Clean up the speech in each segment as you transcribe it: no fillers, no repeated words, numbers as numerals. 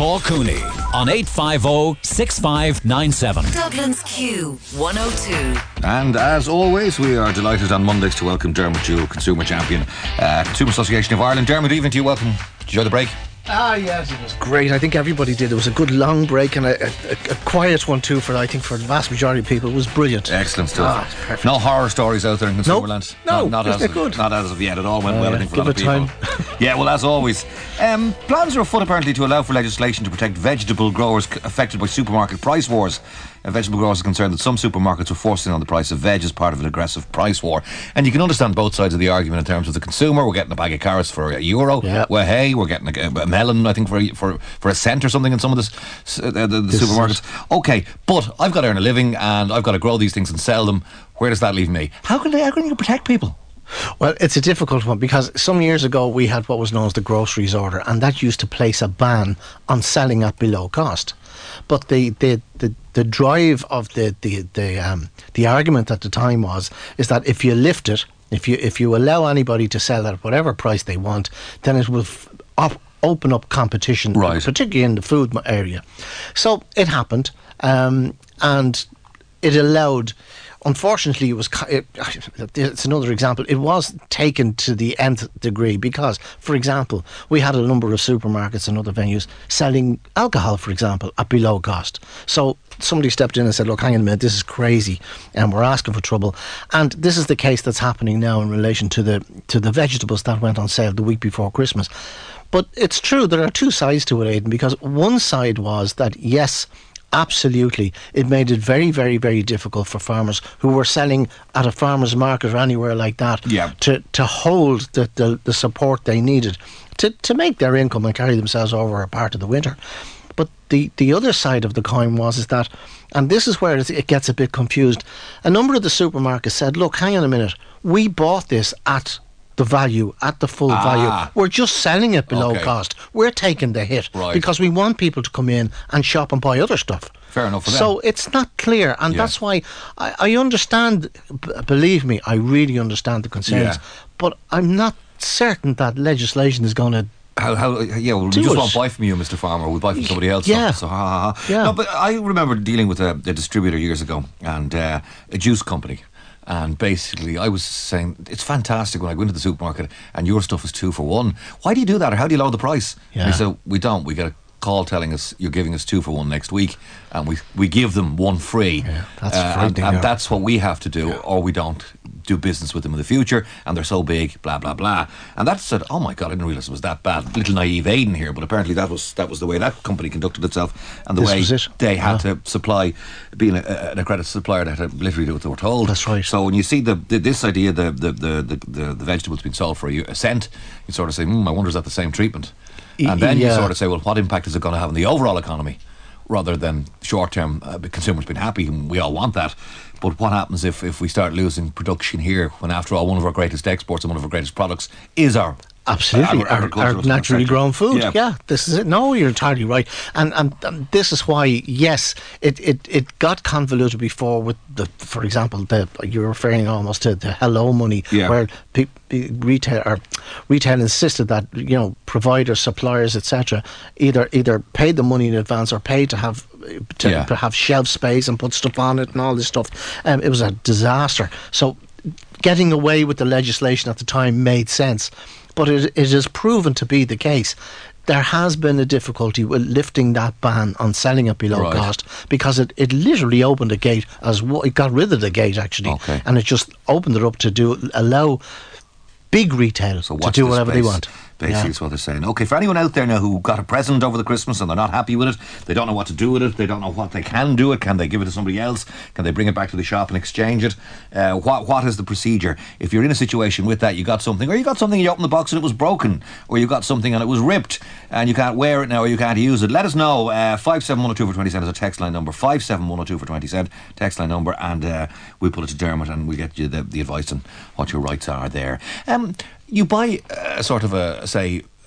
Call Cooney on 850 6597. Dublin's Q102. And as always, we are delighted on Mondays to welcome Dermot Jewell, Consumer Champion, Consumer Association of Ireland. Dermot, evening to you. Welcome. Did you enjoy the break? Yes, it was great. I think everybody did. It was a good long break and a quiet one too for the vast majority of people. It was brilliant. Excellent stuff. Perfect. No horror stories out there in Consumerland. No, not as good. Not as of yet at all. Went well, I think, for a lot of people. Time. Yeah, well, as always. Plans are afoot apparently to allow for legislation to protect vegetable growers affected by supermarket price wars. Vegetable growers are concerned that some supermarkets are forcing on the price of veg as part of an aggressive price war. And you can understand both sides of the argument in terms of the consumer. We're getting a bag of carrots for €1. Yeah. Well, hey, we're getting a melon, I think, for a cent or something in some of the supermarkets. Okay, but I've got to earn a living and I've got to grow these things and sell them. Where does that leave me? How can you protect people? Well, it's a difficult one because some years ago we had what was known as the groceries order, and that used to place a ban on selling at below cost. But the drive of the argument at the time is that if you lift it, if you allow anybody to sell at whatever price they want, then it will open up competition, right, particularly in the food area. So it happened, and it allowed. Unfortunately, it's another example. It was taken to the nth degree because, for example, we had a number of supermarkets and other venues selling alcohol, for example, at below cost. So somebody stepped in and said, look, hang on a minute, this is crazy and we're asking for trouble. And this is the case that's happening now in relation to the vegetables that went on sale the week before Christmas. But it's true, there are two sides to it, Aidan, because one side was that, yes, absolutely, it made it very, very, very difficult for farmers who were selling at a farmer's market or anywhere like that, yeah, to hold the support they needed to make their income and carry themselves over a part of the winter. But the other side of the coin is that, and this is where it gets a bit confused, a number of the supermarkets said, look, hang on a minute, we bought this at the value, at the full value. We're just selling it below cost. We're taking the hit because we want people to come in and shop and buy other stuff. Fair enough for them. So it's not clear, and that's why I understand, believe me, I really understand the concerns, but I'm not certain that legislation is going to we just won't buy from you, Mr. Farmer. We'll buy from somebody else. Yeah. So, No, but I remember dealing with a distributor years ago and a juice company. And basically I was saying, it's fantastic when I go into the supermarket and your stuff is 2 for 1. Why do you do that? Or how do you lower the price? Yeah. And he said, we don't. We get a call telling us you're giving us 2 for 1 next week, and we give them 1 free. Yeah, that's frightening. And that's what we have to do, or we don't do business with them in the future, and they're so big, blah blah blah. And that said, oh my God, I didn't realise it was that bad. Little naive Aidan here, but apparently that was the way that company conducted itself, and the way they had to supply, being an accredited supplier, they had to literally do what they were told. That's right. So when you see this idea, the vegetables being sold for a cent, you sort of say, I wonder, is that the same treatment? And then you sort of say, well, what impact is it going to have on the overall economy, rather than short-term? Consumers been happy, and we all want that. But what happens if we start losing production here, when after all one of our greatest exports and one of our greatest products is our Absolutely, our naturally grown food. Yeah, this is it. No, you're entirely right, and this is why, yes, it got convoluted before with for example, you're referring almost to the hello money, where retail insisted that providers, suppliers, etc., either paid the money in advance or paid to have shelf space and put stuff on it and all this stuff. It was a disaster. So getting away with the legislation at the time made sense. But it is proven to be the case. There has been a difficulty with lifting that ban on selling at below cost, because it literally opened a gate, it got rid of the gate actually, and it just opened it up to allow big retail to do whatever they want. Basically, is what they're saying. Okay, for anyone out there now who got a present over the Christmas and they're not happy with it, they don't know what to do with it, they don't know what they can do it, can they give it to somebody else, can they bring it back to the shop and exchange it, what is the procedure? If you're in a situation with that, you got something and you opened the box and it was broken, or you got something and it was ripped and you can't wear it now, or you can't use it, let us know. 57102 for 20 cents is a text line number, 57102 for 20 cents text line number, and we'll put it to Dermot and we'll get you the advice on what your rights are there. You buy sort of a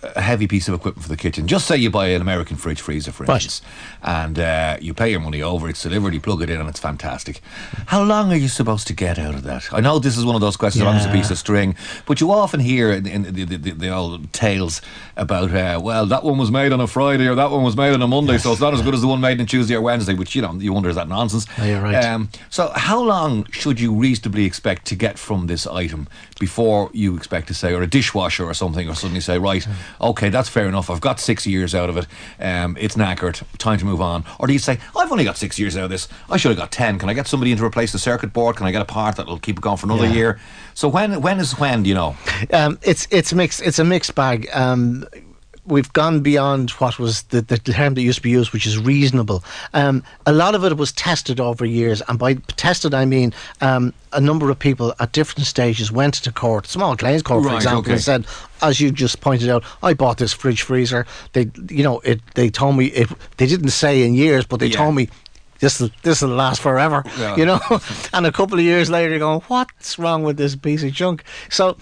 a heavy piece of equipment for the kitchen. Just say you buy an American fridge freezer, for instance, and you pay your money over, it's delivered, you plug it in and it's fantastic. How long are you supposed to get out of that? I know this is one of those questions, how long is a piece of string, but you often hear in the old tales about, well, that one was made on a Friday or that one was made on a Monday, so it's not as good as the one made on Tuesday or Wednesday, which, you wonder, is that nonsense? Oh, you're right. So how long should you reasonably expect to get from this item before you expect to say, or a dishwasher or something, or suddenly say, right, okay, that's fair enough, I've got 6 years out of it, it's knackered, time to move on? Or do you say, I've only got 6 years out of this, I should have got 10, can I get somebody in to replace the circuit board, can I get a part that'll keep it going for another year? So when do you know? It's a mixed bag. We've gone beyond what was the term that used to be used, which is reasonable. A lot of it was tested over years, and by tested I mean a number of people at different stages went to court, small claims court, for example, and said, as you just pointed out, I bought this fridge freezer. They told me they didn't say in years, but they told me this will last forever, And a couple of years later, you're going, what's wrong with this piece of junk? So,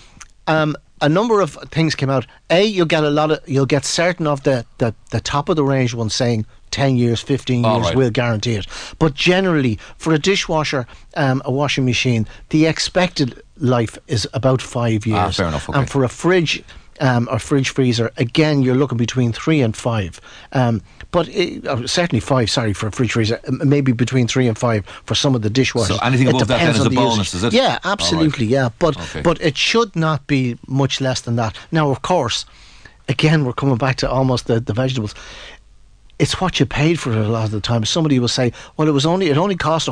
a number of things came out. You'll get certain of the top of the range ones saying 10 years, 15 years, we'll guarantee it. But generally, for a dishwasher, a washing machine, the expected life is about 5 years. Fair enough. Okay. And for a fridge or fridge freezer, again, you're looking between 3 and 5. But certainly 5, for a fridge freezer, maybe between 3 and 5 for some of the dishwashers. So anything above that then is a bonus, is it? Yeah, absolutely, But it should not be much less than that. Now, of course, again, we're coming back to almost the vegetables. It's what you paid for it a lot of the time. Somebody will say, well, it only cost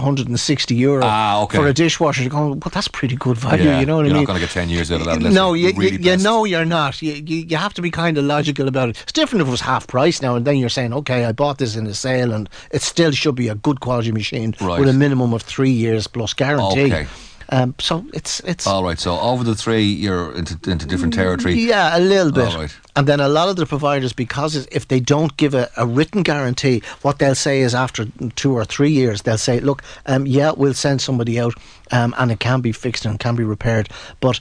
€160 for a dishwasher. You're going, well, that's pretty good value, you know what I mean? You're not going to get 10 years out of that. No, you're not. You have to be kind of logical about it. It's different if it was half price now, and then you're saying, okay, I bought this in a sale, and it still should be a good quality machine with a minimum of 3 years plus guarantee. Okay. So it's all right. So over the 3, you're into different territory. Yeah, a little bit. All right. And then a lot of the providers, because if they don't give a written guarantee, what they'll say is after 2 or 3 years, they'll say, look, we'll send somebody out, and it can be fixed and can be repaired, but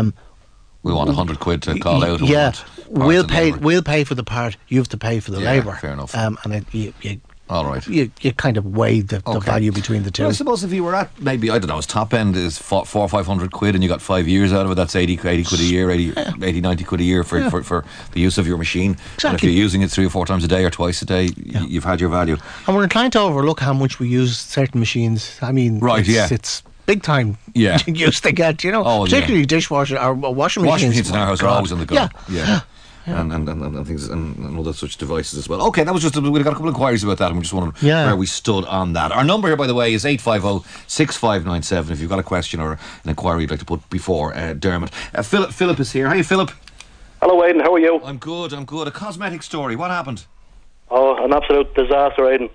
we want £100 to call out. We'll pay for the part. You have to pay for the labour. Fair enough. And all right. You kind of weigh the value between the two. Well, I suppose if you were at maybe, I don't know, his top end is £400 or £500 and you got 5 years out of it, that's 80 quid a year, 80, 90 quid a year for the use of your machine. Exactly. And if you're using it 3 or 4 times a day or twice a day, you've had your value. And we're inclined to overlook how much we use certain machines. I mean, it's big time use they get, particularly dishwasher or washing machines. Washing machines in our house are always on the go. Yeah. And things and other such devices as well. Okay, that was just we got a couple of inquiries about that, and we just wondering where we stood on that. Our number here, by the way, is 850-6597. If you've got a question or an inquiry you'd like to put before Dermot. Philip is here. Hi, Philip. Hello, Aidan. How are you? I'm good. A cosmetic story. What happened? Oh, an absolute disaster, Aidan.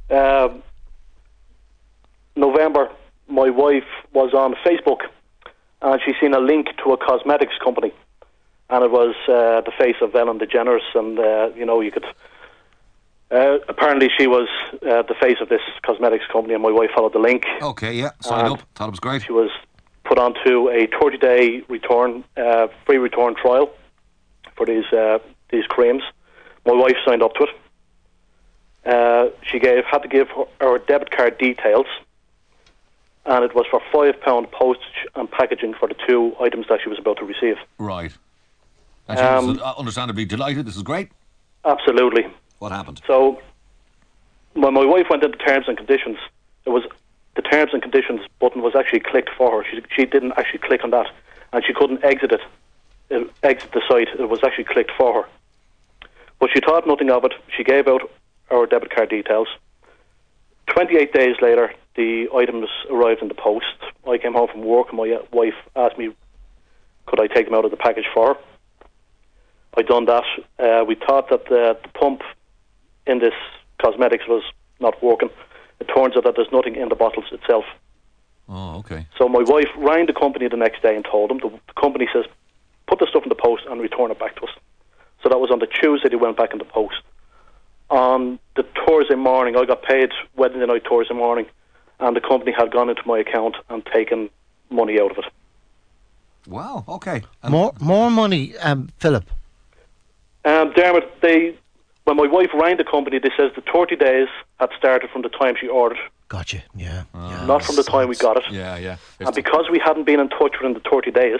November, my wife was on Facebook, and she seen a link to a cosmetics company. And it was the face of Ellen DeGeneres, and you could. Apparently, she was the face of this cosmetics company, and my wife followed the link. Okay, yeah, signed up. Thought it was great. She was put onto a 30-day free return trial for these creams. My wife signed up to it. She had to give her debit card details, and it was for £5 postage and packaging for the 2 items that she was about to receive. Right. And she was understandably delighted. This is great. Absolutely. What happened? So, when my wife went into terms and conditions, it was the terms and conditions button was actually clicked for her. She didn't actually click on that, and she couldn't exit the site. It was actually clicked for her. But she thought nothing of it. She gave out our debit card details. 28 days later, the items arrived in the post. I came home from work, and my wife asked me, could I take them out of the package for her? I done that. We thought that the pump in this cosmetics was not working. It turns out that there's nothing in the bottles itself. Oh, okay. So my wife rang the company the next day and told them. The company says, put the stuff in the post and return it back to us. So that was on the Tuesday they went back in the post. On the Thursday morning, I got paid Wednesday night, Thursday morning, and the company had gone into my account and taken money out of it. Wow, okay. More money, Philip. Dermot, when my wife rang the company, they says the 30 days had started from the time she ordered. Gotcha, yeah. Not from the time we got it. Yeah. And because we hadn't been in touch within the 30 days,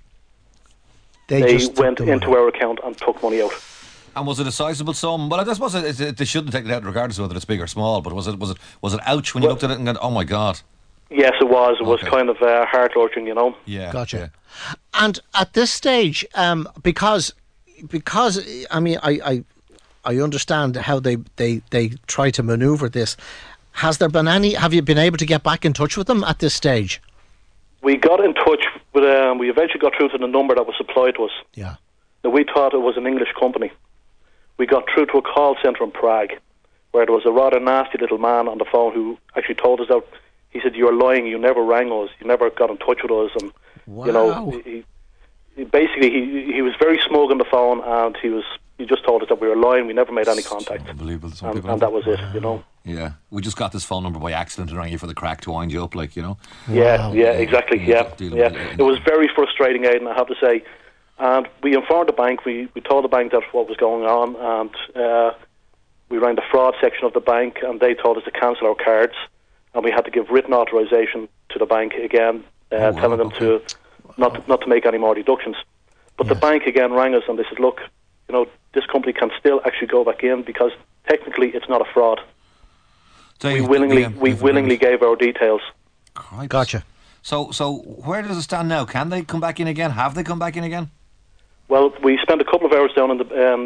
they went into our account and took money out. And was it a sizable sum? Well, I suppose they shouldn't take it out regardless of whether it's big or small, but was it ouch when you looked at it and went, oh my God? Yes, it was. It was kind of heart-wrenching, you know. Yeah. Gotcha. Yeah. And at this stage, because I mean, I understand how they try to manoeuvre this. Has there been any? Have you been able to get back in touch with them at this stage? We got in touch with. We eventually got through to the number that was supplied to us. Yeah. Now, we thought it was an English company. We got through to a call centre in Prague, where there was a rather nasty little man on the phone who actually told us that he said, "You're lying. You never rang us. You never got in touch with us." And wow. You know, he basically he was very smug on the phone, and he just told us that we were lying. We never made any contact. Unbelievable. And that was it. You know. Yeah, we just got this phone number by accident and rang you for the crack to wind you up, like, you know. Yeah, exactly. Yeah. It was very frustrating, Aidan, I have to say. And we informed the bank. We told the bank that what was going on, and we rang the fraud section of the bank, and they told us to cancel our cards, and we had to give written authorisation to the bank again, telling them to not to make any more deductions. But the bank again rang us, and they said, "Look, you know, this company can still actually go back in because technically it's not a fraud." We willingly gave our details. Cripes. Gotcha. So where does it stand now? Can they come back in again? Have they come back in again? Well, we spent a couple of hours down in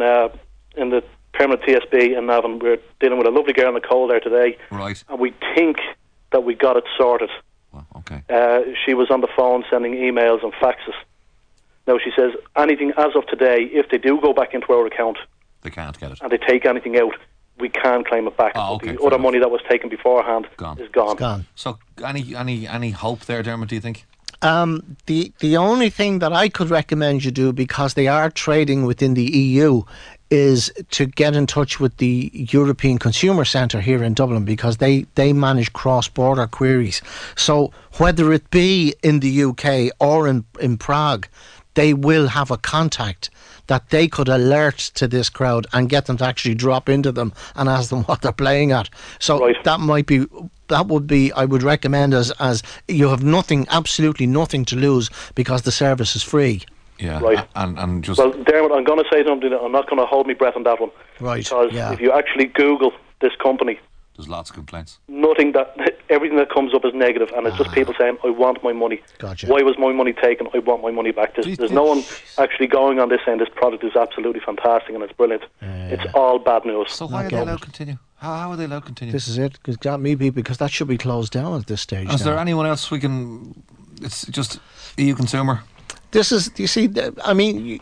the permanent TSB in Navan. We're dealing with a lovely girl in the cold there today. Right. And we think that we got it sorted. Well, okay. She was on the phone sending emails and faxes. Now, she says anything as of today, if they do go back into our account, they can't get it, and they take anything out, we can claim it back. Oh, okay, the other money that was taken beforehand is gone. It's gone. So any hope there, Dermot, do you think? The only thing that I could recommend you do, because they are trading within the EU, is to get in touch with the European Consumer Centre here in Dublin, because they manage cross-border queries. So whether it be in the UK or in Prague, they will have a contact that they could alert to this crowd and get them to actually drop into them and ask them what they're playing at. So that would be I would recommend as you have absolutely nothing to lose, because the service is free. Yeah, right. And just... Well, Dermot, I'm going to say something. I'm not going to hold my breath on that one. Right. Because if you actually Google this company, there's lots of complaints. Everything that comes up is negative, and it's just people saying, "I want my money." Gotcha. Why was my money taken? I want my money back. There's no one actually going on this saying this product is absolutely fantastic and it's brilliant. It's all bad news. So why are they allowed to continue? How are they allowed to continue? This is it. Because that should be closed down at this stage. Is there anyone else we can? It's just EU Consumer. This is, you see, I mean,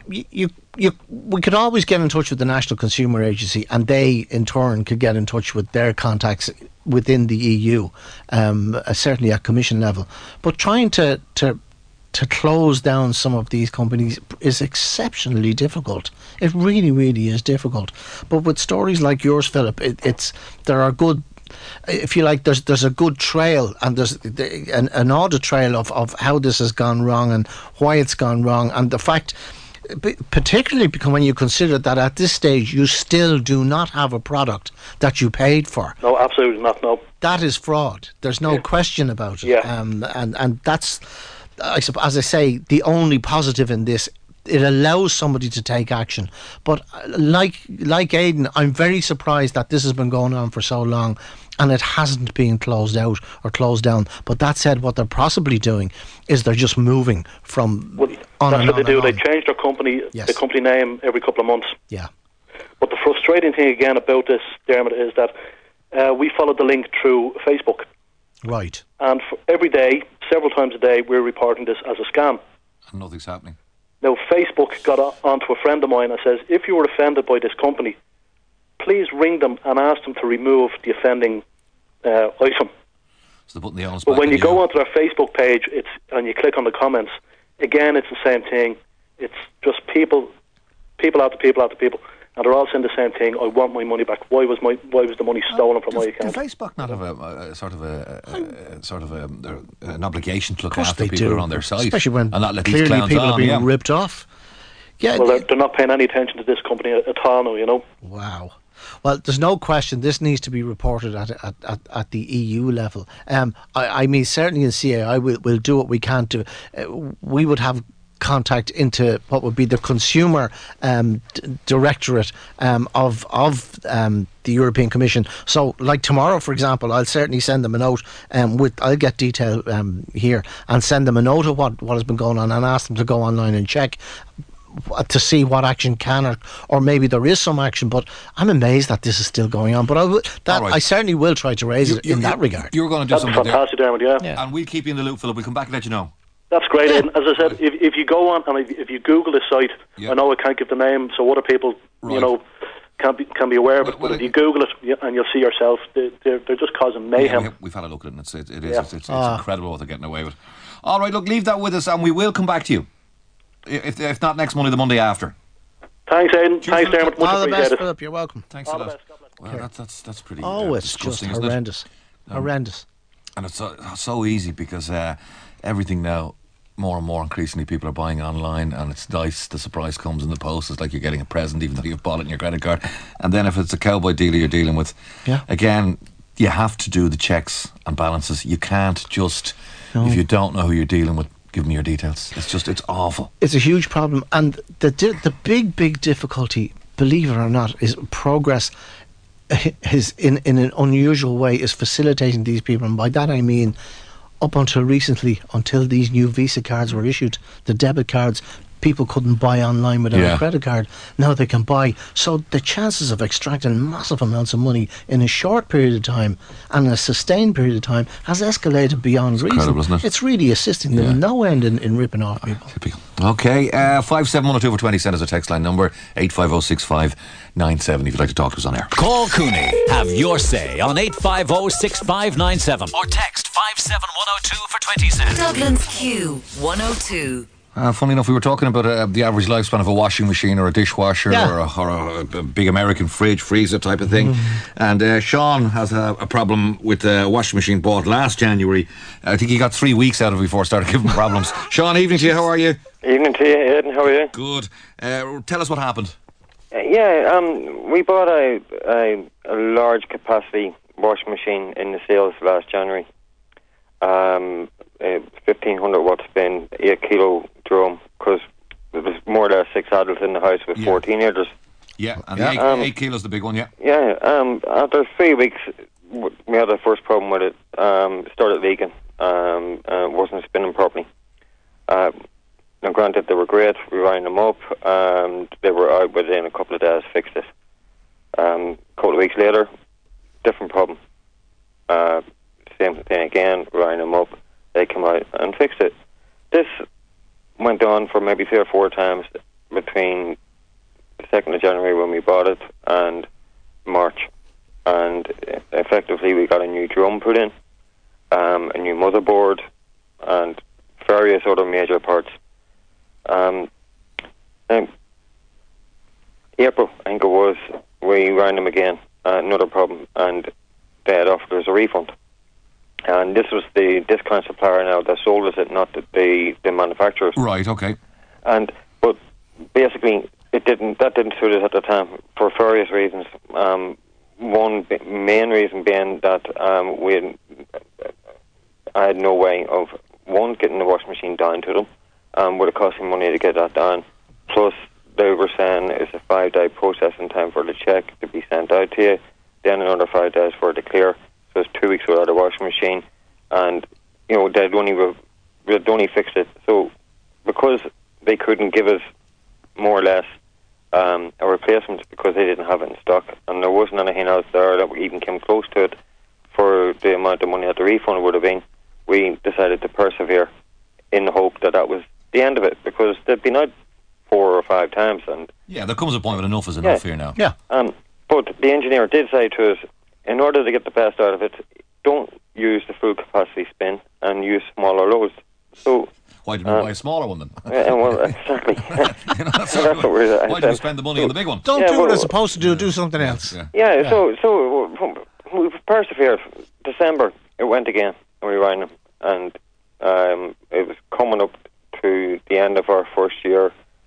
we could always get in touch with the National Consumer Agency, and they, in turn, could get in touch with their contacts within the EU, certainly at Commission level. But trying to close down some of these companies is exceptionally difficult. It really, really is difficult. But with stories like yours, Philip, there are good. If you like, there's a good trail, and there's an audit trail of how this has gone wrong and why it's gone wrong, and the fact, particularly because when you consider that at this stage you still do not have a product that you paid for. No, absolutely not. No, that is fraud. There's no question about it. Yeah. And that's, as I say, the only positive in this. It allows somebody to take action. But like Aidan, I'm very surprised that this has been going on for so long and it hasn't been closed out or closed down. But that said, what they're possibly doing is they're just moving from on. That's what they do. They change their company, the company name every couple of months. Yeah. But the frustrating thing again about this, Dermot, is that we followed the link through Facebook. Right. And for every day, several times a day, we're reporting this as a scam. And nothing's happening. Now, Facebook got onto a friend of mine and says, if you were offended by this company, please ring them and ask them to remove the offending item. So they're putting the onus But back when on you go onto their Facebook page and you click on the comments, again, it's the same thing. It's just people after people after people. And they're all saying the same thing. I want my money back. Why was the money stolen from my account? Does Facebook not have an obligation to look after people who are on their site, especially when and not let clearly these clowns people are being on, ripped off? Yeah, well, they're not paying any attention to this company at all now, you know. Wow. Well, there's no question this needs to be reported at the EU level. I mean, certainly in CAI, we'll do what we can to. We would have contact into what would be the consumer directorate of the European Commission. So, like tomorrow, for example, I'll certainly send them a note. I'll get detail here and send them a note of what has been going on and ask them to go online and check to see what action can or maybe there is some action. But I'm amazed that this is still going on. But I certainly will try to raise it in that regard. You're going to do That's something fantastic, Dermot, yeah. And we'll keep you in the loop, Philip. We'll come back and let you know. That's great. Yeah. And as I said, if you go on and if you Google the site, I know I can't give the name, so other people, can be aware of it. But if you Google it, and you'll see yourself, they're just causing mayhem. Yeah, we've had a look at it. And it's incredible what they're getting away with. All right, look, leave that with us, and we will come back to you. If not next Monday, the Monday after. Thanks, Aidan. Thanks, Dermot. Much all the appreciated. best, Philip. You're welcome. Thanks a lot. Well, that's pretty. It's just horrendous. Horrendous. And it's so easy because everything now, more and more increasingly, people are buying online, and it's nice. The surprise comes in the post. It's like you're getting a present, even though you've bought it in your credit card. And then if it's a cowboy dealer you're dealing with, again, you have to do the checks and balances. You can't just, if you don't know who you're dealing with, give me your details. It's awful. It's a huge problem, and the big difficulty, believe it or not, is progress. Is in an unusual way is facilitating these people, and by that I mean, up until recently, until these new Visa cards were issued, the debit cards, people couldn't buy online without a credit card. Now they can buy. So the chances of extracting massive amounts of money in a short period of time and a sustained period of time has escalated beyond reason. Incredible, isn't it? It's really assisting them no end in ripping off people. Typical. Okay, 57102 for 20 cent is a text line number, 8506597 if you'd like to talk to us on air. Call Cooney. Have your say on 8506597 or text 57102 for 20 cents. Dublin's Q102. Funny enough, we were talking about the average lifespan of a washing machine or a dishwasher or a big American fridge, freezer type of thing. And Sean has a problem with a washing machine bought last January. I think he got 3 weeks out of it before it started giving problems. Sean, evening to you. How are you? Evening to you, Aidan. How are you? Good. Tell us what happened. We bought a large capacity washing machine in the sales last January. 1,500 watt spin, 8 kilo drum, because there was more or less 6 adults in the house with 4 teenagers. Yeah, and 8 kilos the big one, after 3 weeks, we had our first problem with it. Started leaking, wasn't spinning properly. Now, granted, they were great. We rang them up, and they were out within a couple of days, fixed it. A couple of weeks later, different problem. Same thing again, rang them up. They came out and fixed it. This went on for maybe 3 or 4 times between the 2nd of January when we bought it and March. And effectively we got a new drum put in, a new motherboard, and various other major parts. April, I think it was, we rang them again, another problem, and they had offered us a refund. And this was the discount supplier now that sold us it, not the manufacturers. Right, okay. But basically, that didn't suit us at the time for various reasons. One main reason being that I had no way of, one, getting the washing machine down to them. Would have cost me money to get that down. Plus, they were saying it's a 5-day processing time for the check to be sent out to you, then another 5 days for it to clear. So it's 2 weeks without a washing machine, and they'd only fixed it. So because they couldn't give us more or less a replacement because they didn't have it in stock, and there wasn't anything else there that even came close to it for the amount of money that the refund would have been, we decided to persevere in the hope that was the end of it, because they'd been out 4 or 5 times. And there comes a point when enough is enough here now. Yeah. But the engineer did say to us, in order to get the best out of it, don't use the full capacity spin and use smaller loads. So why didn't we buy a smaller one then? Well, exactly. That's what we're, why did we spend the money on the big one? Don't do what it's supposed to do something else. So we persevered. December, it went again, and we rang them, and it was coming up to the end of our first year,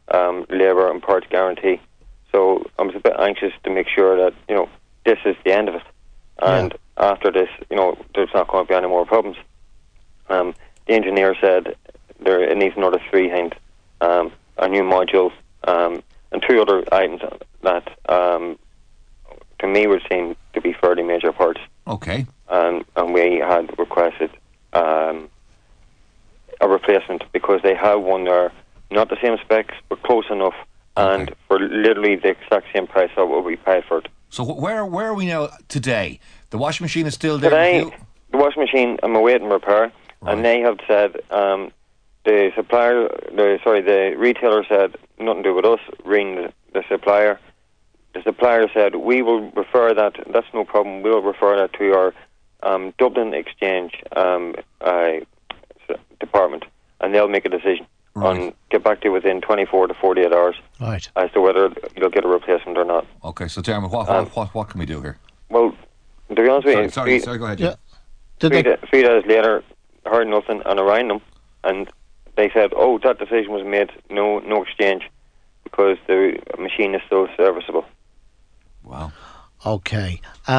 labour and parts guarantee. So I was a bit anxious to make sure that, this is the end of it. And after this, there's not going to be any more problems. The engineer said it needs another 3 hand, a new module, and 2 other items that, to me, would seem to be fairly major parts. Okay. And we had requested a replacement because they have one there, not the same specs, but close enough, and for literally the exact same price of what we paid for it. So where are we now today? The washing machine is still there? Today, the washing machine, I'm awaiting repair, and they have said, the retailer said, nothing to do with us, ring the supplier. The supplier said, we will refer that's no problem, we'll refer that to our Dublin Exchange department, and they'll make a decision and get back to you within 24 to 48 hours as to whether you'll get a replacement or not. Okay, so Jeremy, what can we do here? Well, to be honest with you... Sorry, go ahead. Yeah. 3 days later, heard nothing, and I rang them, and they said, that decision was made, no exchange, because the machine is still serviceable. Wow. Okay.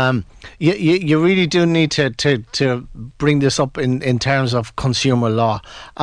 You really do need to bring this up in terms of consumer law.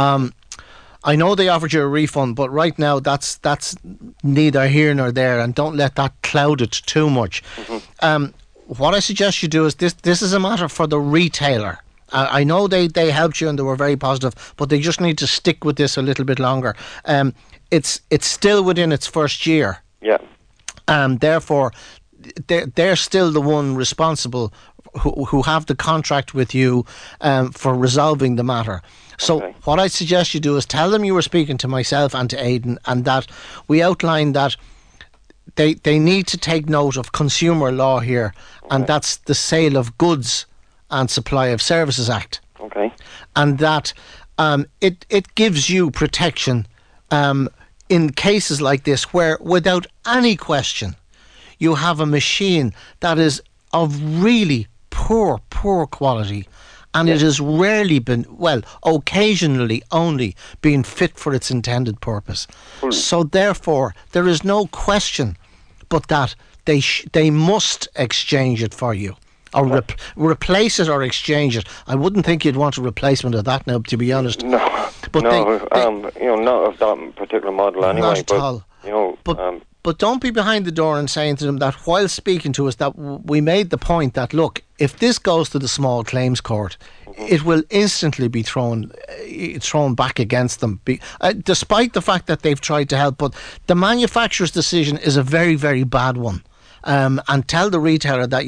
I know they offered you a refund, but right now that's neither here nor there, and don't let that cloud it too much. Mm-hmm. What I suggest you do is this is a matter for the retailer. I know they helped you and they were very positive, but they just need to stick with this a little bit longer. It's still within its first year. Yeah. Therefore, they're still the one responsible who have the contract with you for resolving the matter. So what I suggest you do is tell them you were speaking to myself and to Aidan, and that we outlined that they need to take note of consumer law here, and that's the Sale of Goods and Supply of Services Act. Okay. And that it gives you protection in cases like this where, without any question, you have a machine that is of really poor quality, and it has rarely been, occasionally only been fit for its intended purpose. So therefore, there is no question but that they must exchange it for you, or replace it or exchange it. I wouldn't think you'd want a replacement of that now, to be honest. No, but not of that particular model anyway. Not at all. But don't be behind the door and saying to them that while speaking to us that we made the point that, look, if this goes to the small claims court, it will instantly be thrown back against them, despite the fact that they've tried to help. But the manufacturer's decision is a very, very bad one. And tell the retailer that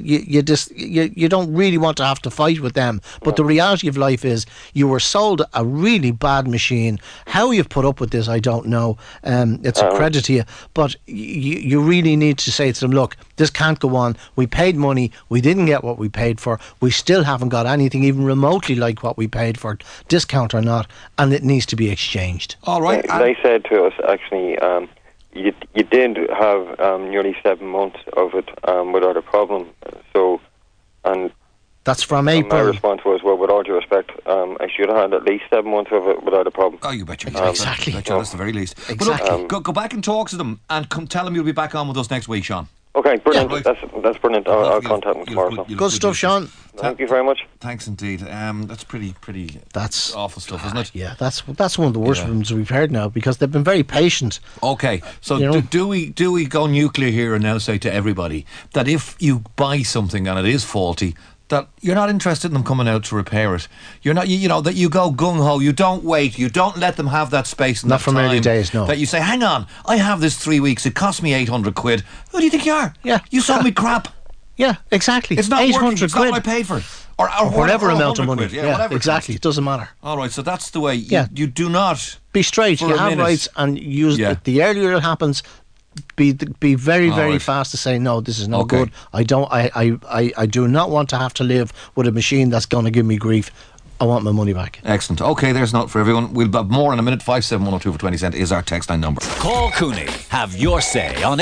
you don't really want to have to fight with them. But the reality of life is you were sold a really bad machine. How you've put up with this, I don't know. It's a credit to you. But you really need to say to them, look, this can't go on. We paid money. We didn't get what we paid for. We still haven't got anything even remotely like what we paid for, discount or not, and it needs to be exchanged. All right. They said to us, actually... You did have nearly 7 months of it without a problem. So, and that's from April. My response was, well, with all due respect, I should have had at least 7 months of it without a problem. Oh, you betcha. Exactly. That's the very least. Exactly. But look, go back and talk to them and tell them you'll be back on with us next week, Sean. Okay, brilliant. Yeah, right. That's brilliant. I'll contact them tomorrow. Good stuff, Sean. Thank you very much. Thanks indeed. That's pretty. That's awful stuff, isn't it? Yeah, that's one of the worst ones we've heard now, because they've been very patient. Okay, so do we go nuclear here and now say to everybody that if you buy something and it is faulty, that you're not interested in them coming out to repair it? You're not, that you go gung-ho, you don't wait, you don't let them have that space and not from early days, no. That you say, hang on, I have this 3 weeks, it cost me 800 quid. Who do you think you are? Yeah. You sold me crap. Yeah, exactly. It's not 800 working. It's not what I paid for it. Or whatever amount of money. Quid. Yeah, whatever exactly. It doesn't matter. All right, so that's the way. You do not be straight. You have rights, and use it. The earlier it happens, be very, very fast to say no. This is no good. I do not want to have to live with a machine that's going to give me grief. I want my money back. Excellent. Okay, there's not for everyone. We'll have more in a minute. 57102 for 20 cent is our text line number. Call Cooney. Have your say on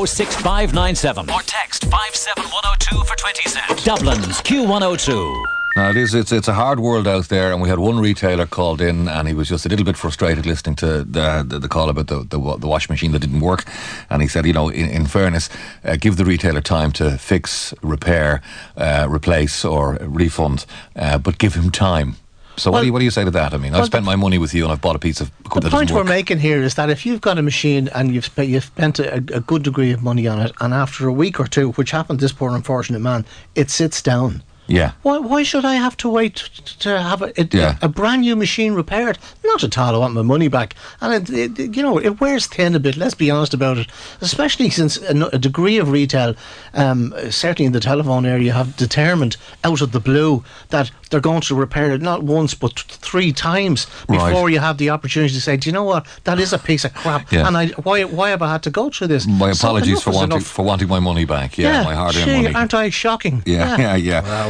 850-6597 or text 57102 for 20 cent. Dublin's Q102. No, it is. It's a hard world out there, and we had one retailer called in, and he was just a little bit frustrated listening to the call about the washing machine that didn't work, and he said, in fairness, give the retailer time to fix, repair, replace, or refund, but give him time. So what do you say to that? I mean, I've spent my money with you and I've bought a piece of equipment. The point we're making here is that if you've got a machine and you've spent a good degree of money on it, and after a week or two, which happened to this poor unfortunate man, it sits down. Yeah. Why should I have to wait to have a brand new machine repaired? Not at all. I want my money back. And it wears thin a bit. Let's be honest about it. Especially since a degree of retail, certainly in the telephone area, have determined out of the blue that they're going to repair it not once but 3 times before you have the opportunity to say, do you know what? That is a piece of crap. Yeah. And why have I had to go through this? My apologies for wanting my money back. Yeah, my hard-earned money. Aren't I shocking? Yeah. Wow.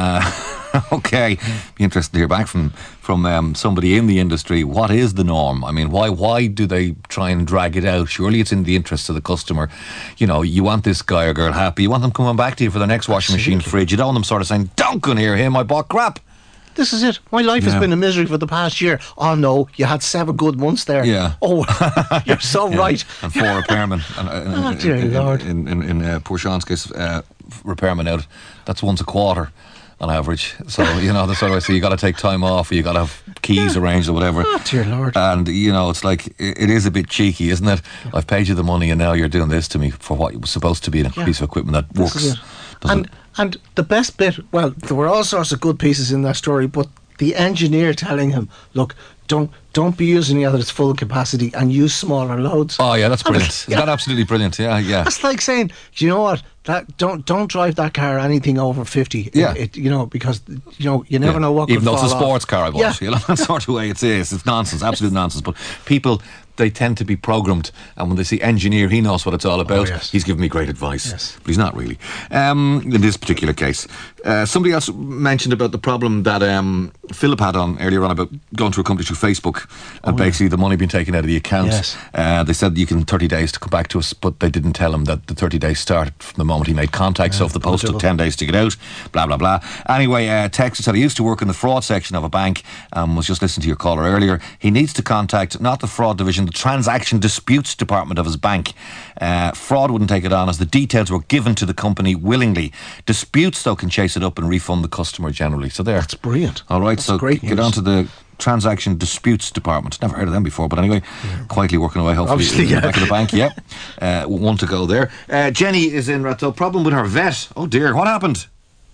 Okay, be interested to hear back from somebody in the industry. What is the norm? I mean, why do they try and drag it out? Surely it's in the interest of the customer. You want this guy or girl happy. You want them coming back to you for their next washing machine, fridge. You don't want them sort of saying, "Don't go near him. I bought crap." This is it. My life has been a misery for the past year. Oh no, you had 7 good months there. Yeah. Oh, you're so right. And 4 repairmen. Oh dear Lord. In poor Sean's case, repairmen out. That's once a quarter on average. So, that's what I say. You got to take time off, or you got to have keys arranged or whatever. Oh dear Lord. And, it's like, it is a bit cheeky, isn't it? I've paid you the money and now you're doing this to me for what was supposed to be a piece of equipment that works. And the best bit, well, there were all sorts of good pieces in that story, but the engineer telling him, look, don't be using it at its full capacity and use smaller loads. Oh yeah, that's brilliant. Is that absolutely brilliant? Yeah. That's like saying, do you know what? That don't drive that car anything over 50. Yeah. Because you never know what could even though fall it's a sports off. car I bought. That sort of way it is. It's nonsense, absolute nonsense. But people, they tend to be programmed, and when they see engineer, he knows what it's all about. He's giving me great advice, but he's not really. In this particular case, somebody else mentioned about the problem that Philip had on earlier on about going to a company through Facebook and basically the money being taken out of the account. They said you can 30 days to come back to us, but they didn't tell him that the 30 days started from the moment he made contact. So if the post took 10 days to get out, blah blah blah. Anyway, Texas said he used to work in the fraud section of a bank. Was just listening to your caller earlier. He needs to contact not the fraud division, the transaction disputes department of his bank. Fraud wouldn't take it on as the details were given to the company willingly. Disputes though can chase it up and refund the customer generally. So there. That's brilliant. All right, that's so great get news. on to the transaction disputes department. Never heard of them before, but anyway, quietly working away. Hopefully, back in the bank. Yeah, one to go there. Jenny is in Ratto. Problem with her vet. Oh dear, what happened?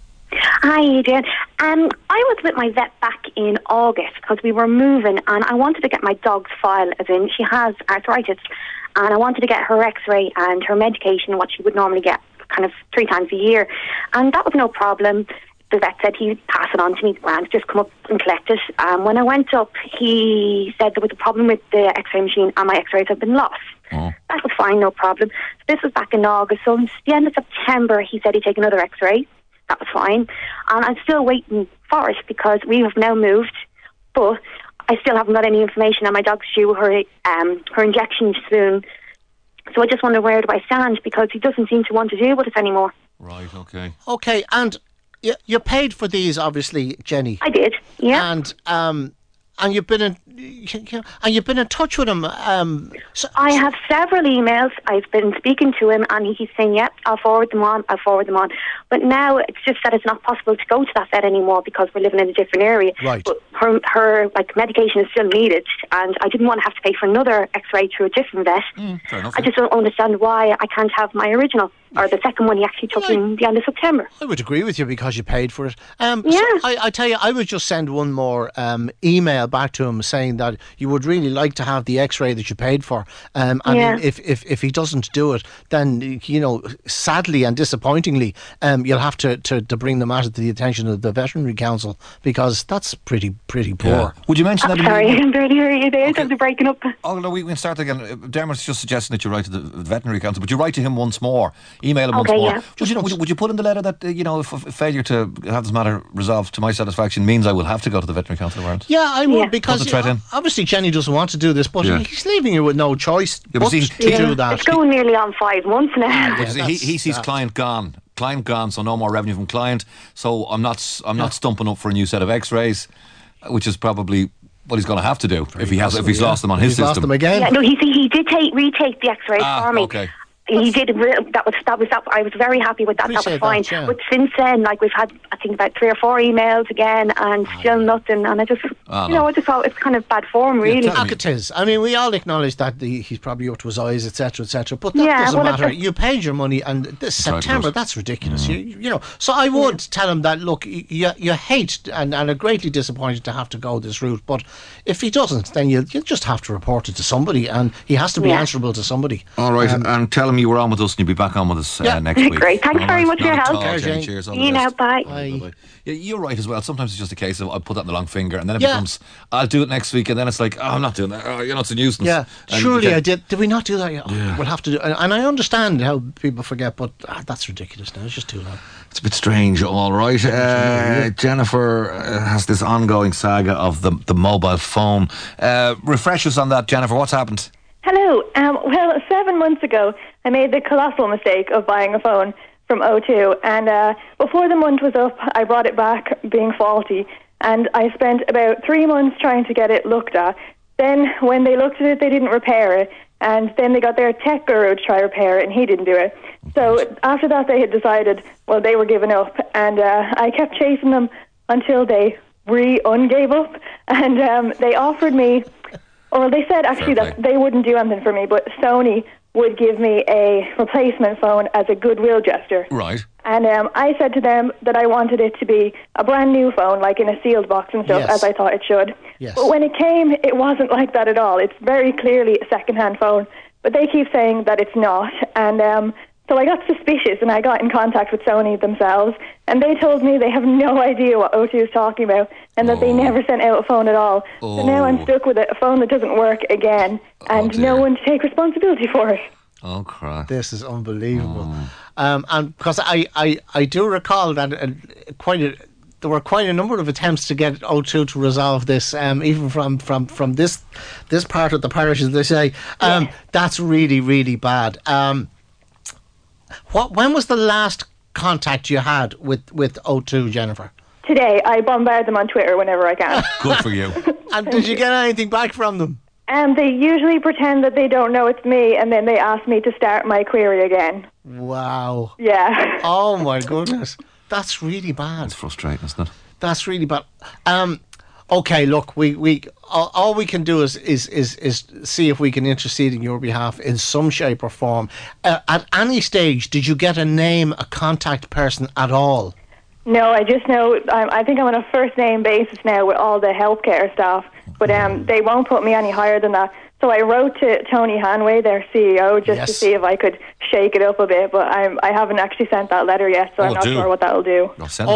Hi, Adrian. I was with my vet back in August because we were moving, and I wanted to get my dog's file, as in she has arthritis, and I wanted to get her X-ray and her medication, what she would normally get, kind of 3 times a year, and that was no problem. The vet said he'd pass it on to me, and just come up and collect it. When I went up, he said there was a problem with the X-ray machine, and my X-rays had been lost. Oh. That was fine, no problem. So this was back in August. So at the end of September, he said he'd take another X-ray. That was fine. And I'm still waiting for it because we have now moved, but I still haven't got any information, and my dog's due her injection soon. So I just wonder, where do I stand, because he doesn't seem to want to deal with us anymore. Right, okay. Okay, and you paid for these, obviously, Jenny. I did, yeah. And you've been in touch with him. I have several emails. I've been speaking to him, and he's saying, "Yep, I'll forward them on. But now it's just that it's not possible to go to that vet anymore because we're living in a different area. Right. But her medication is still needed, and I didn't want to have to pay for another X-ray through a different vet. Fair enough. I just don't understand why I can't have my original, or the second one he actually took in the end of September. I would agree with you because you paid for it. Yeah. So I tell you, I would just send one more email back to him saying that you would really like to have the X-ray that you paid for. And if he doesn't do it, then sadly and disappointingly, you'll have to bring the matter to the attention of the Veterinary Council, because that's pretty poor. Yeah. Would you mention that? Sorry, I can barely hear you there. Okay. They're breaking up. Oh no, we can start again. Dermot's just suggesting that you write to the Veterinary Council, but you write to him once more. Email him once more. Yeah. Would you put in the letter that if failure to have this matter resolved to my satisfaction means I will have to go to the Veterinary Council of Ireland? Yeah, I would, because obviously Jenny doesn't want to do this, but he's leaving you with no choice but to do that. It's going nearly on 5 months now. He sees client gone. Client gone, so no more revenue from client. So I'm not stumping up for a new set of X-rays, which is probably what he's going to have to do if he's lost them on his system. Lost them again. Yeah, no, he did retake the X-rays for me. Okay. He did. That was. I was very happy with that. That was fine. Yeah. But since then, like, we've had, I think, about 3 or 4 emails again, and still nothing. And I just, I just thought it's kind of bad form, really. Yeah, it is. I mean, we all acknowledge that he's probably up to his eyes, etc., etc. But that doesn't matter. You paid your money, and this September, that's ridiculous. You know. So I would tell him that. Look, you hate and are greatly disappointed to have to go this route. But if he doesn't, then you just have to report it to somebody, and he has to be answerable to somebody. All right, and tell him you were on with us and you'll be back on with us next week. Great. Thanks very much for your help. Cheers. See you now. Bye. Yeah, you're right as well. Sometimes it's just a case of I put that in the long finger, and then it becomes I'll do it next week, and then it's like, oh, I'm not doing that. Oh, it's a nuisance. Yeah, surely I did. Did we not do that yet? Yeah. We'll have to do. And I understand how people forget, but that's ridiculous now. It's just too long. It's a bit strange. All right, Jennifer has this ongoing saga of the mobile phone. Refresh us on that, Jennifer. What's happened? Hello. Well, 7 months ago, I made the colossal mistake of buying a phone from O2, and before the month was up, I brought it back being faulty, and I spent about 3 months trying to get it looked at. Then, when they looked at it, they didn't repair it, and then they got their tech guru to try repair it, and he didn't do it. So after that, they had decided, well, they were giving up, and I kept chasing them until they gave up, and they offered me. Or they said actually that they wouldn't do anything for me, but Sony would give me a replacement phone as a goodwill gesture. Right. And I said to them that I wanted it to be a brand new phone, like in a sealed box and stuff, as I thought it should. Yes. But when it came, it wasn't like that at all. It's very clearly a second-hand phone. But they keep saying that it's not. And so I got suspicious, and I got in contact with Sony themselves, and they told me they have no idea what O2 is talking about, and that they never sent out a phone at all. So now I'm stuck with a phone that doesn't work again, and no one to take responsibility for it. Oh, crap. This is unbelievable. And because I do recall that there were quite a number of attempts to get O2 to resolve this, even from this part of the parish, as they say. That's really, really bad. When was the last contact you had with O2, Jennifer? Today. I bombard them on Twitter whenever I can. Good for you. And did you get anything back from them? They usually pretend that they don't know it's me, and then they ask me to start my query again. Wow. Yeah. Oh my goodness. That's really bad. It's frustrating, isn't it? That's really bad. Okay, look, we all we can do is see if we can intercede in your behalf in some shape or form. At any stage, did you get a name, a contact person at all? No, I just know. I think I'm on a first name basis now with all the healthcare staff, but they won't put me any higher than that. So I wrote to Tony Hanway, their CEO, just to see if I could shake it up a bit, but I haven't actually sent that letter yet, so I'm not sure what that'll do.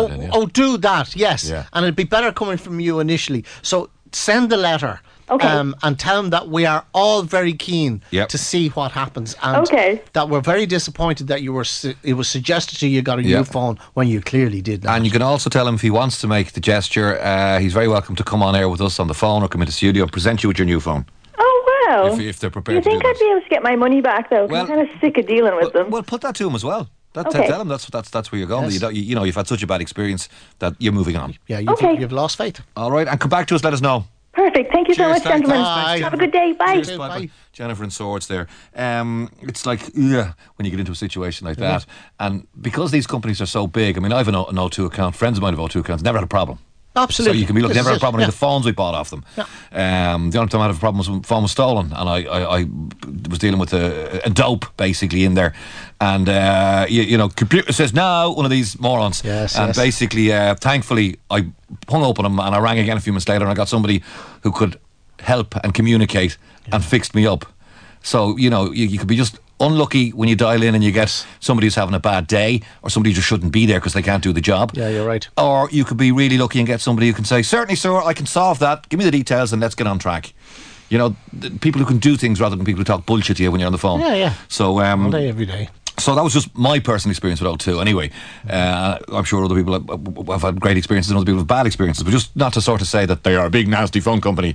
Do that, yes. Yeah. And it'd be better coming from you initially. So send the letter. Okay. And tell them that we are all very keen to see what happens, and that we're very disappointed that it was suggested to you got a new phone when you clearly did not. And you can also tell him if he wants to make the gesture, he's very welcome to come on air with us on the phone or come into the studio and present you with your new phone. Oh, wow. If they're prepared you to do think I'd be able to get my money back, though? Well, I'm kind of sick of dealing with them. Well, put that to him as well. Tell him that's where you're going. Yes. You know, you've had such a bad experience that you're moving on. Yeah, you've lost faith. All right, and come back to us, let us know. Perfect. Thank you so much, gentlemen. Bye. Have a good day. Bye. Cheers, bye. Jennifer in Swords there. It's like, when you get into a situation like that. And because these companies are so big, I mean, I have an O2 account. Friends of mine have O2 accounts. Never had a problem. Absolutely. So you can be looking, never had a problem with the phones we bought off them. Yeah. The only time I had a problem was when the phone was stolen, and I was dealing with a dope basically in there, and computer says no, one of these morons. Basically, thankfully, I hung up on him and I rang again a few minutes later, and I got somebody who could help and communicate and fixed me up. So you could be just unlucky when you dial in and you get somebody who's having a bad day, or somebody who just shouldn't be there because they can't do the job. Yeah, you're right. Or you could be really lucky and get somebody who can say, certainly sir, I can solve that, give me the details and let's get on track. People who can do things rather than people who talk bullshit to you when you're on the phone. Yeah. So all day, every day. So that was just my personal experience with O2 anyway. I'm sure other people have had great experiences and other people have bad experiences, but just not to sort of say that they are a big nasty phone company.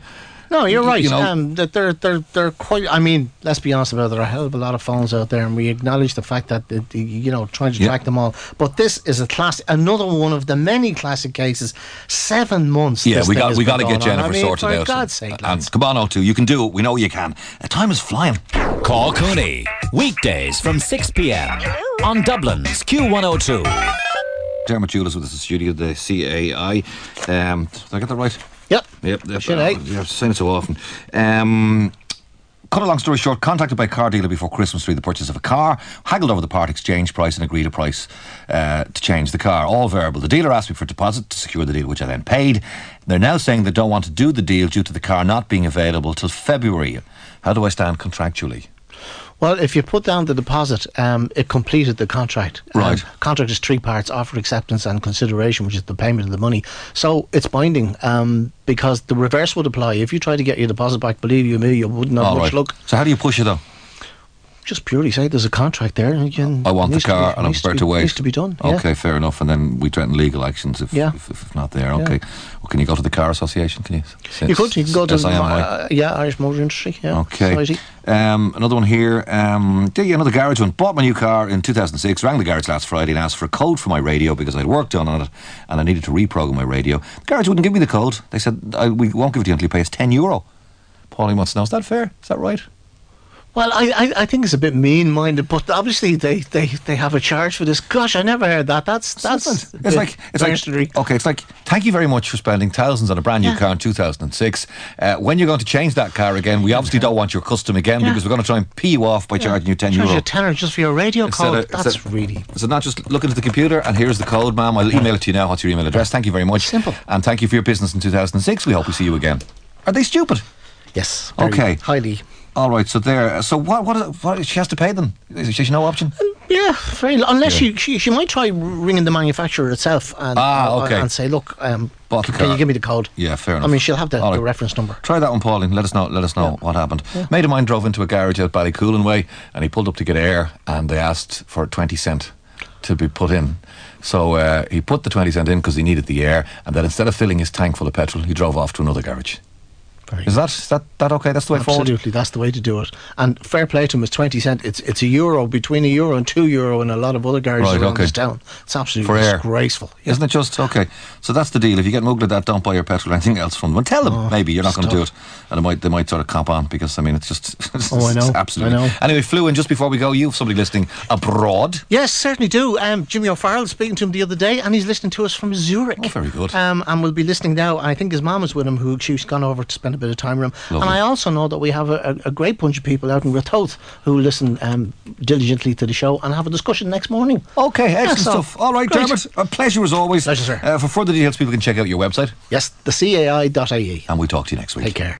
No, you're right. You know, that they're quite. I mean, let's be honest about it. There are a hell of a lot of phones out there, and we acknowledge the fact that trying to track them all. But this is another one of the many classic cases. 7 months. Yeah, we got to get Jennifer sorted out. For God's sake, and come on, O2, you can do it. We know you can. Time is flying. Call Cooney weekdays from 6 p.m. on Dublin's Q102. Dermot Julis with us in the studio, the CAI. Did I get that right? Yep. Should I? You're saying it so often. Cut a long story short, contacted by a car dealer before Christmas for the purchase of a car, haggled over the part exchange price and agreed a price to change the car, all variable. The dealer asked me for a deposit to secure the deal, which I then paid. They're now saying they don't want to do the deal due to the car not being available till February. How do I stand contractually? Well, if you put down the deposit, it completed the contract. Right. Contract is 3 parts: offer, acceptance and consideration, which is the payment of the money. So it's binding, because the reverse would apply. If you try to get your deposit back, believe you me, you wouldn't have much luck. So how do you push it though? Just purely say there's a contract there. And I want the car and I'm prepared to wait. Needs to be done. Okay, fair enough. And then we threaten legal actions if not there. Okay. Well, can you go to the car association? Can you? You could. You can go to Irish Motor Industry. Yeah. Okay. Society. Another one here. Another garage one. Bought my new car in 2006. Rang the garage last Friday and asked for a code for my radio because I'd worked on it and I needed to reprogram my radio. The garage wouldn't give me the code. They said we won't give it to you until you pay us €10. Paulie wants to know, is that fair? Is that right? Well, I think it's a bit mean-minded, but obviously they have a charge for this. Gosh, I never heard that. It's like thank you very much for spending thousands on a brand new car in 2006. When you're going to change that car again, we obviously don't want your custom again because we're going to try and pee you off by charging you €10. Charge you £10 just for your radio code. That's really. So not just look into the computer and here's the code, ma'am. I'll email it to you now. What's your email address? Thank you very much. Simple. And thank you for your business in 2006. We hope we see you again. Are they stupid? Yes. Okay. Highly. All right, so there. So what she has to pay them? She no option? Yeah, unless she might try ringing the manufacturer itself and say, look, can you give me the code? Yeah, fair enough. I mean, she'll have the reference number. Try that one, Pauline. Let us know what happened. Yeah. Mate of mine drove into a garage out Ballycoolan way and he pulled up to get air and they asked for 20 cent to be put in. So he put the 20 cent in because he needed the air, and then instead of filling his tank full of petrol, he drove off to another garage. Is that okay? That's the way forward? Absolutely, that's the way to do it. And fair play to him, it's 20 cent. It's €1, between €1 and €2 in a lot of other garages around this town. It's absolutely disgraceful. Yeah. Isn't it just? Okay. So that's the deal. If you get mugged at that, don't buy your petrol or anything else from them. Tell them maybe you're not going to do it. And they might sort of cop on because, I mean, it's just... I know. Absolutely. I know. Anyway, flew in just before we go. You have somebody listening abroad? Yes, certainly do. Jimmy O'Farrell speaking to him the other day and he's listening to us from Zurich. Oh, very good. And we'll be listening now. I think his mum is with him, she's gone over to spend a bit of time with him. Lovely. And I also know that we have a great bunch of people out in Ratoath who listen diligently to the show and have a discussion next morning. Okay, excellent stuff. All right, Dermot, a pleasure as always. Pleasure, sir. For further details, people can check out your website. Yes, thecai.ie. And we'll talk to you next week. Take care.